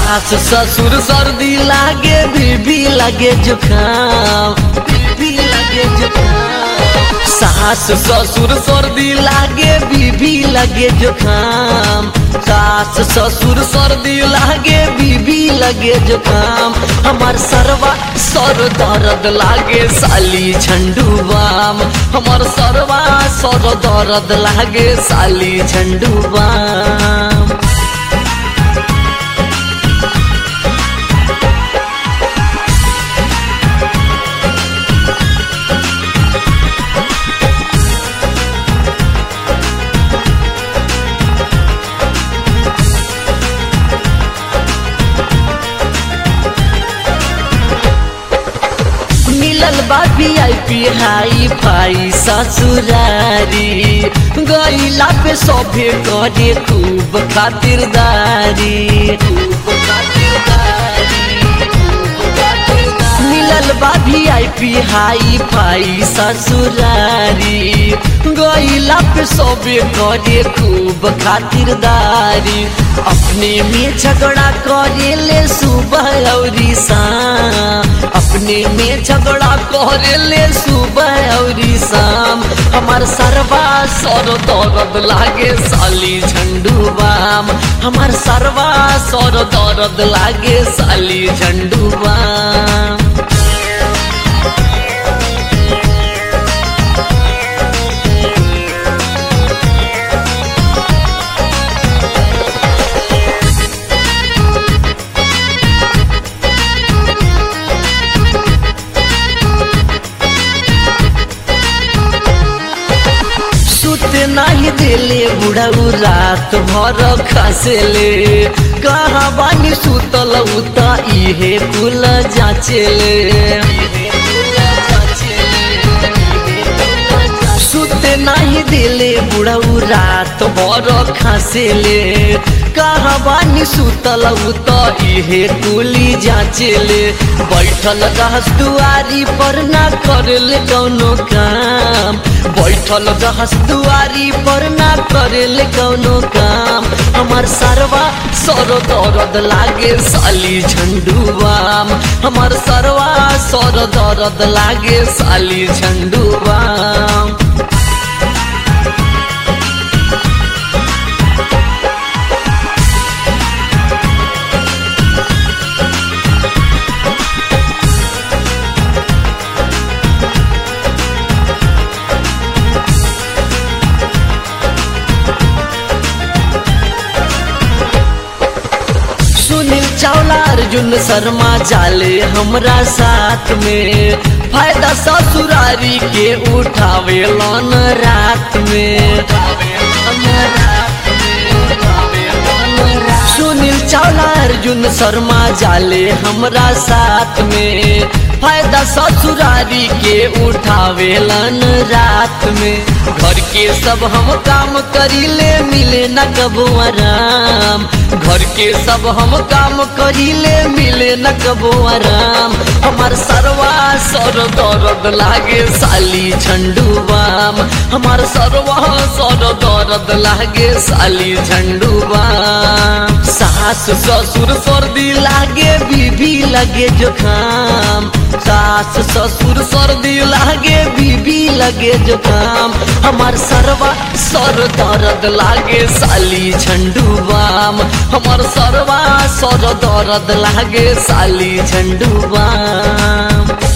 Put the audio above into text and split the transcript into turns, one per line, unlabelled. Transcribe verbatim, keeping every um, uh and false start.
सास ससुर सर्दी लागे बीबी लगे जुकाम, बीबी लगे जुकाम। सास ससुर सर्दी लागे बीबी लगे जुकाम, सास ससुर सर्दी लागे बीबी लगे जुकाम। हमार सरवा सर दर्द लागे साली झंडू बाम, हमार सरवा सर दर्द लागे साली झंडू बाम। बा V I P hi fi ससुरारी, गईला पे सभे करे खूब खातिरदारी, खूब खातिरदारी। मिलल बा V I P hi fi ससुरारी, गईला पे सभे करे खूब खातिरदारी। अपने में झगड़ा करे ले सुबह और शाम, अपने में झगड़ा करे ले सुबह और शाम। हमार सरवा सर दर्द लागे साली झंडू बाम, हमार सरवा सर दर्द लागे साली झंडू बाम। नहीं दिले बुढ़ऊ रात भर खसेले, कहाँ बानी सुतल उता इहे कुल जाचेले। सुते नहीं दिले बुढ़ऊ रात भर खसेले, कहाँ बानी सुतल उता इहे कुली जाचेले। बैठल रहस दुआरी पर ना करले कौनो काम, बैठल रहस दुआरी पर ना करेले कौनो काम। हमार सरवा सर दर्द लागे साली झंडू बाम, हमार सरवा सर दर्द लागे साली झंडू बाम। चावला अर्जुन शर्मा जाले हमरा साथ में, फायदा ससुरारी के उठावे लन रात में। सुनील चावला अर्जुन शर्मा जाले हमरा साथ में, फायदा ससुरारी के उठावे लन रात में। घर के सब हम काम करीले मिले न कबो आराम, घर के सब हम काम करीले मिले न कबो आराम। हमार सरवा सर दर्द लागे साली झंडू बाम, हमार सरवा सर दर्द लागे साली झंडू बाम। सास ससुर सर्दी लागे बीबी लगे जुकाम, सास ससुर सर्दी लागे बीबी लगे जुकाम। हमार सरवा सर दर्द लागे साली झंडू बाम, हमार सरवा सर दर्द लागे साली झंडू बाम।